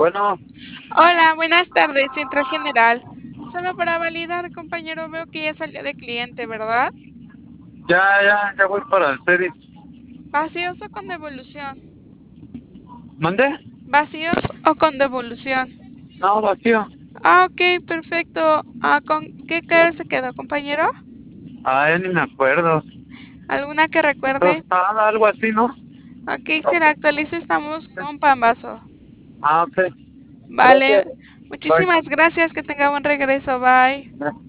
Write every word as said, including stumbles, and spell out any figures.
Bueno, Hola, buenas tardes, Central General. Solo para validar, compañero, veo que ya salió de cliente, ¿verdad? ya, ya, ya voy para el Cedis. ¿Vacíos o con devolución? ¿Mande? ¿Vacíos o con devolución? No, vacío. Ah, ok, perfecto. Ah, ¿con qué cara se quedó, compañero? Ah, ya ni me acuerdo. ¿Alguna que recuerde? Tostada, algo así, ¿no? Ok, si la actualizo, estamos con pambazo. Ah, ok. Vale, Gracias. muchísimas gracias, que tenga buen regreso, bye. Bye.